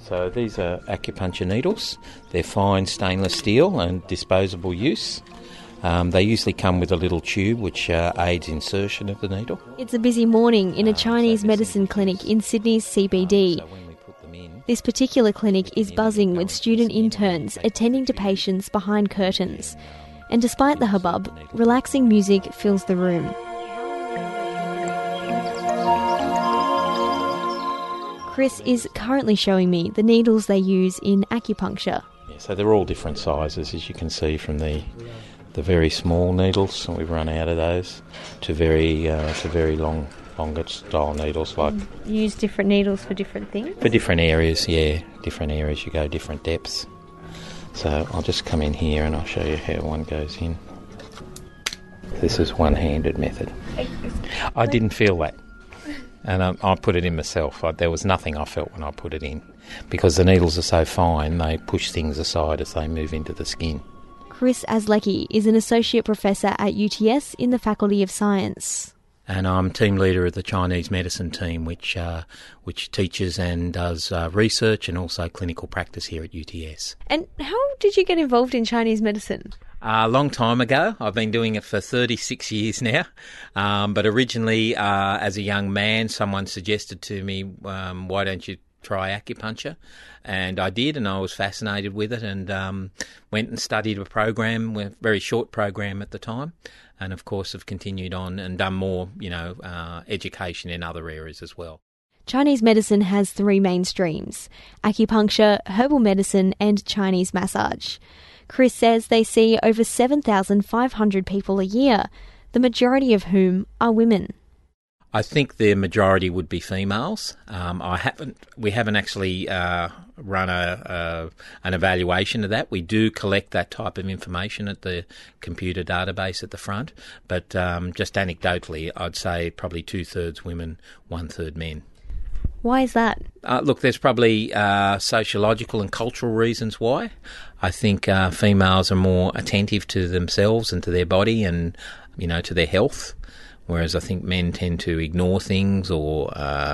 So these are acupuncture needles. They're fine stainless steel and disposable use. They usually come with a little tube which aids insertion of the needle. It's a busy morning in a Chinese medicine clinic in Sydney's CBD. This particular clinic is buzzing with student interns attending to patients behind curtains. And despite the hubbub, relaxing music fills the room. Chris is currently showing me the needles they use in acupuncture. Yeah, so they're all different sizes, as you can see from the very small needles, and we've run out of those, to very longer style needles. Like you use different needles for different things? For different areas, yeah. Different areas you go different depths. So I'll just come in here and I'll show you how one goes in. This is one-handed method. I didn't feel that. And I put it in myself. There was nothing I felt when I put it in. Because the needles are so fine, they push things aside as they move into the skin. Chris Aslecki is an associate professor at UTS in the Faculty of Science. And I'm team leader of the Chinese medicine team, which teaches and does research and also clinical practice here at UTS. And how did you get involved in Chinese medicine? A long time ago. I've been doing it for 36 years now. But originally, as a young man, someone suggested to me, why don't you try acupuncture? And I did, and I was fascinated with it, and went and studied a program, a very short program at the time, and of course have continued on and done more, education in other areas as well. Chinese medicine has three main streams: acupuncture, herbal medicine and Chinese massage. Chris says they see over 7,500 people a year, the majority of whom are women. I think the majority would be females. We haven't actually run an evaluation of that. We do collect that type of information at the computer database at the front, but just anecdotally, I'd say probably 2/3 women, 1/3 men. Why is that? Look, there's probably sociological and cultural reasons why. I think females are more attentive to themselves and to their body and, to their health, whereas I think men tend to ignore things or,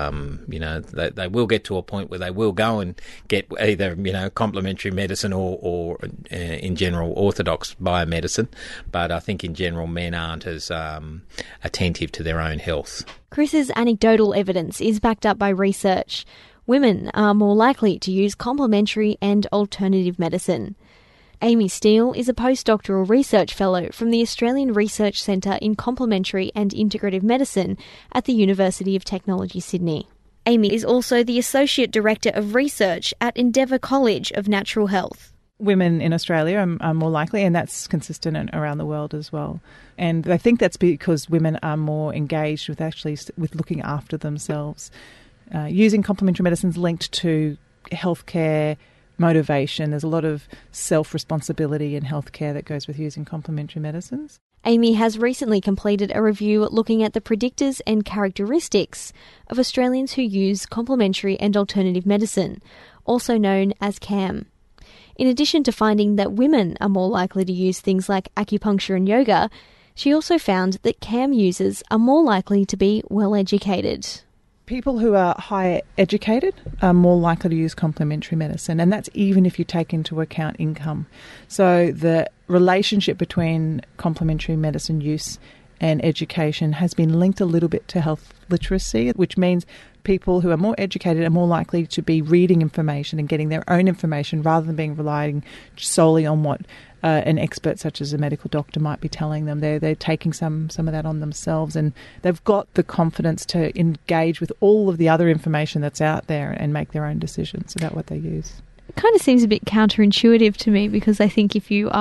they will get to a point where they will go and get either, complementary medicine or in general, orthodox biomedicine. But I think in general, men aren't as attentive to their own health. Chris's anecdotal evidence is backed up by research. Women are more likely to use complementary and alternative medicine. Amy Steele is a postdoctoral research fellow from the Australian Research Centre in Complementary and Integrative Medicine at the University of Technology, Sydney. Amy is also the Associate Director of Research at Endeavour College of Natural Health. Women in Australia are more likely, and that's consistent around the world as well. And I think that's because women are more engaged with looking after themselves. Using complementary medicines linked to healthcare, motivation. There's a lot of self-responsibility in healthcare that goes with using complementary medicines. Amy has recently completed a review looking at the predictors and characteristics of Australians who use complementary and alternative medicine, also known as CAM. In addition to finding that women are more likely to use things like acupuncture and yoga, she also found that CAM users are more likely to be well-educated. People who are higher educated are more likely to use complementary medicine, and that's even if you take into account income. So the relationship between complementary medicine use and education has been linked a little bit to health literacy, which means people who are more educated are more likely to be reading information and getting their own information rather than being relying solely on what an expert such as a medical doctor might be telling them. They're taking some of that on themselves, and they've got the confidence to engage with all of the other information that's out there and make their own decisions about what they use. It kind of seems a bit counterintuitive to me, because I think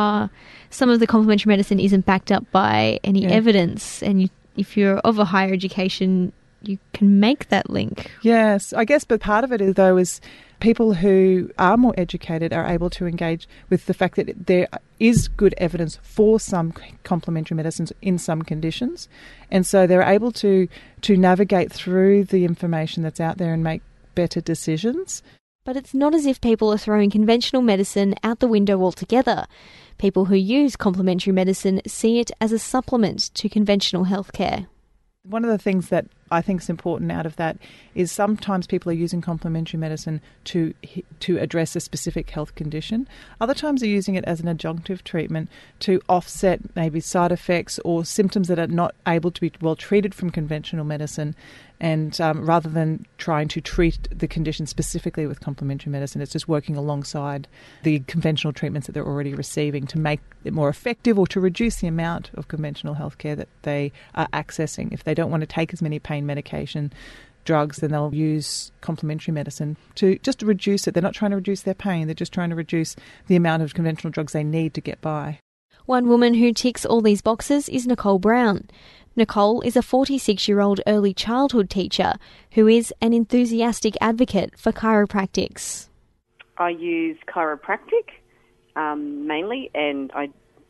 some of the complementary medicine isn't backed up by any evidence, and if you're of a higher education, you can make that link. Yes, I guess, but part of it is people who are more educated are able to engage with the fact that there is good evidence for some complementary medicines in some conditions, and so they're able to navigate through the information that's out there and make better decisions. But it's not as if people are throwing conventional medicine out the window altogether. People who use complementary medicine see it as a supplement to conventional healthcare. One of the things that I think is important out of that is sometimes people are using complementary medicine to address a specific health condition. Other times they're using it as an adjunctive treatment to offset maybe side effects or symptoms that are not able to be well treated from conventional medicine. And rather than trying to treat the condition specifically with complementary medicine, it's just working alongside the conventional treatments that they're already receiving to make it more effective or to reduce the amount of conventional healthcare that they are accessing. If they don't want to take as many pain medication drugs, then they'll use complementary medicine to reduce it. They're not trying to reduce their pain, they're just trying to reduce the amount of conventional drugs they need to get by. One woman who ticks all these boxes is Nicole Brown. Nicole is a 46-year-old early childhood teacher who is an enthusiastic advocate for chiropractics. I use chiropractic mainly, and I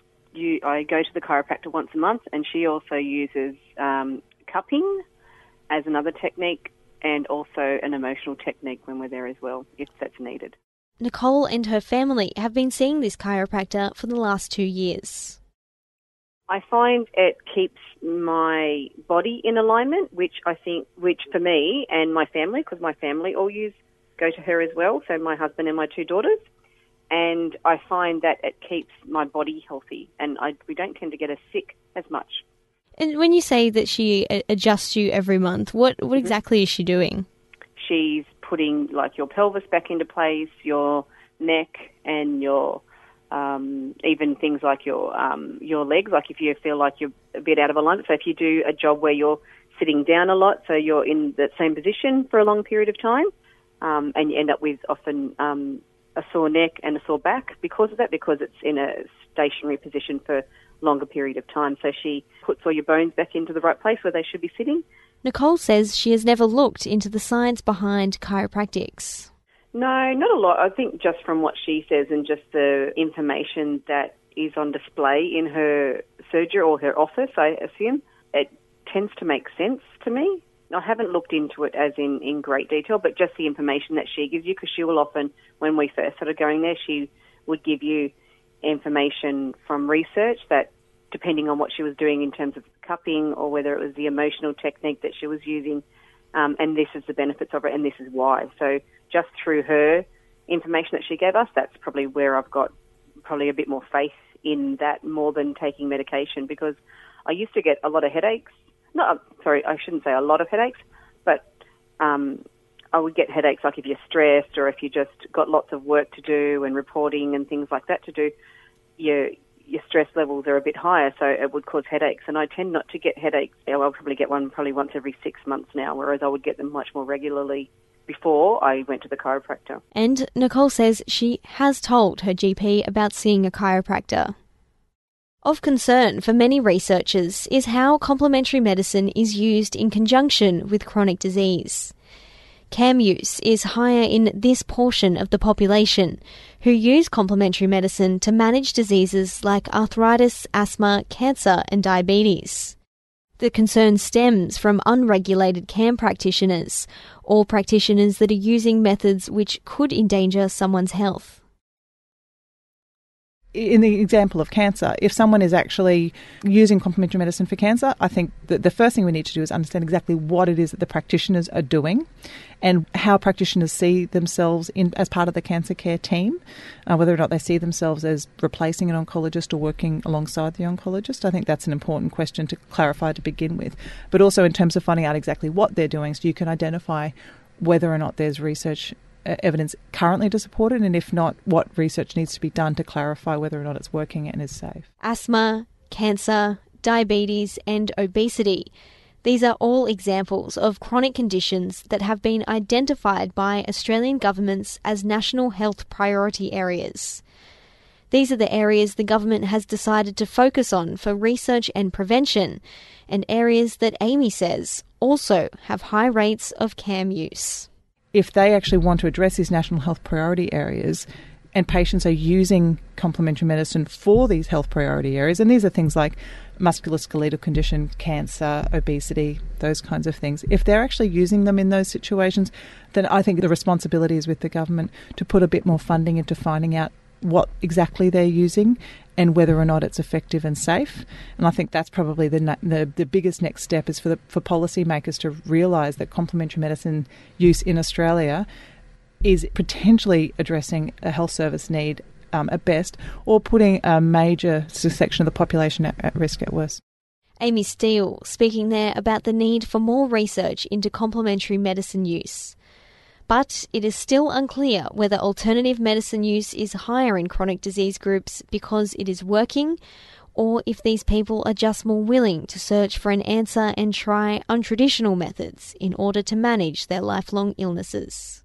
go to the chiropractor once a month, and she also uses cupping as another technique and also an emotional technique when we're there as well, if that's needed. Nicole and her family have been seeing this chiropractor for the last 2 years. I find it keeps my body in alignment, which for me and my family, because my family all go to her as well, so my husband and my 2 daughters, and I find that it keeps my body healthy, and we don't tend to get as sick as much. And when you say that she adjusts you every month, what exactly is she doing? She's putting like your pelvis back into place, your neck, and your even things like your legs, like if you feel like you're a bit out of alignment. So if you do a job where you're sitting down a lot, so you're in the same position for a long period of time, and you end up with often a sore neck and a sore back because of that, because it's in a stationary position for a longer period of time. So she puts all your bones back into the right place where they should be sitting. Nicole says she has never looked into the science behind chiropractics. No, not a lot. I think just from what she says and just the information that is on display in her surgery or her office, I assume, it tends to make sense to me. I haven't looked into it as in great detail, but just the information that she gives you, because she will often, when we first started going there, she would give you information from research that, depending on what she was doing in terms of cupping or whether it was the emotional technique that she was using, and this is the benefits of it and this is why. So just through her information that she gave us, that's probably where I've got probably a bit more faith in that more than taking medication, because I used to get a lot of headaches. I shouldn't say a lot of headaches, but I would get headaches like if you're stressed or if you just got lots of work to do and reporting and things like that to do, your stress levels are a bit higher, so it would cause headaches. And I tend not to get headaches. I'll probably get one once every 6 months now, whereas I would get them much more regularly before I went to the chiropractor. And Nicole says she has told her GP about seeing a chiropractor. Of concern for many researchers is how complementary medicine is used in conjunction with chronic disease. CAM use is higher in this portion of the population, who use complementary medicine to manage diseases like arthritis, asthma, cancer and diabetes. The concern stems from unregulated CAM practitioners, or practitioners that are using methods which could endanger someone's health. In the example of cancer, if someone is actually using complementary medicine for cancer, I think that the first thing we need to do is understand exactly what it is that the practitioners are doing and how practitioners see themselves as part of the cancer care team, whether or not they see themselves as replacing an oncologist or working alongside the oncologist. I think that's an important question to clarify to begin with, but also in terms of finding out exactly what they're doing so you can identify whether or not there's research evidence currently to support it, and if not, what research needs to be done to clarify whether or not it's working and is safe. Asthma, cancer, diabetes and obesity. These are all examples of chronic conditions that have been identified by Australian governments as national health priority areas. These are the areas the government has decided to focus on for research and prevention, and areas that Amy says also have high rates of CAM use. If they actually want to address these national health priority areas and patients are using complementary medicine for these health priority areas, and these are things like musculoskeletal condition, cancer, obesity, those kinds of things, if they're actually using them in those situations, then I think the responsibility is with the government to put a bit more funding into finding out what exactly they're using and whether or not it's effective and safe. And I think that's probably the biggest next step is for policymakers to realise that complementary medicine use in Australia is potentially addressing a health service need at best, or putting a major section of the population at risk at worst. Amy Steele speaking there about the need for more research into complementary medicine use. But it is still unclear whether alternative medicine use is higher in chronic disease groups because it is working, or if these people are just more willing to search for an answer and try untraditional methods in order to manage their lifelong illnesses.